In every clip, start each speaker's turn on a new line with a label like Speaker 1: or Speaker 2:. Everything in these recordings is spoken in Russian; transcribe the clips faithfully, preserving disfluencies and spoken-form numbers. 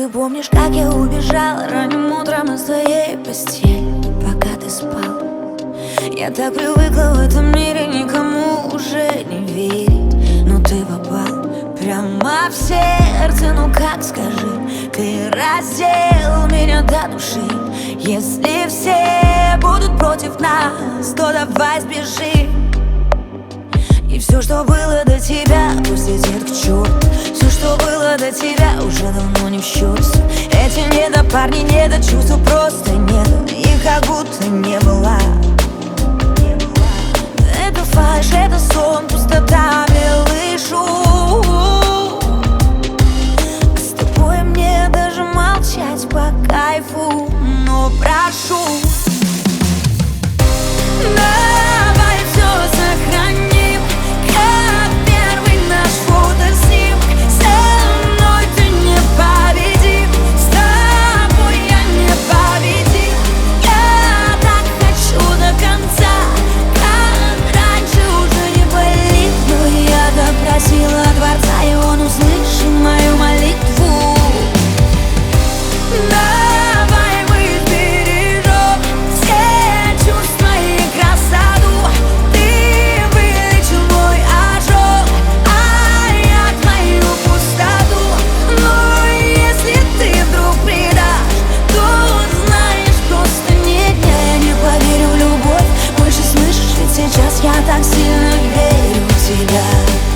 Speaker 1: Ты помнишь, как я убежала ранним утром из твоей постели, пока ты спал? Я так привыкла в этом мире никому уже не верить, но ты попал прямо в сердце. Ну как, скажи, ты раздел меня до души. Если все будут против нас, то давай сбежим. И все, что было до тебя, пусть летит к черту. Все, что было до тебя, уже давно не в счет. Эти недопарни, недочувства просто нет, их как будто не было. Это фальшь, это сон, пустота, белый шум. С тобой мне даже молчать по кайфу, но прошу, давай все сохраним, как первый наш фотоснимок. Со мной ты не победим, с тобой я не победим. Я так хочу до конца, как раньше уже не болит. Но я так просила Творца, и он услышал мою молитву. Давай мы сбережем все чувства и красоту. Ты вылечил мой ожог, а я твою пустоту. Но если ты вдруг предашь, то знаешь, просто нет. Я не поверю в любовь больше, слышишь, ведь сейчас я так сильно верю в тебя.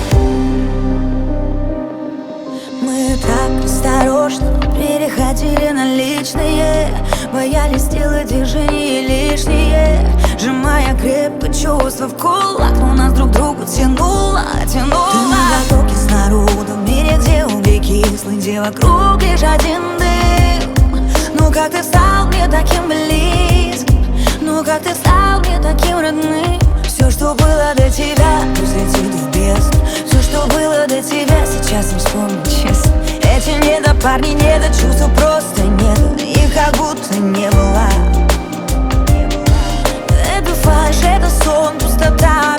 Speaker 1: Мы так осторожно переходили на личные, боялись сделать движения лишние, сжимая крепко чувства в кулак, но нас друг к другу тянуло, тянуло. Ты на потоке с народом, в мире, где угли кислый, где вокруг лишь один дым. Ну как ты стал мне таким близким, ну как ты стал мне таким родным. Все, что было до тебя, пусть летит в бездну. Все, что было до тебя, сейчас не вспомню честно. Эти недопарни, недочувства просто нет, их как будто не было. Это фальшь, это сон, пустота,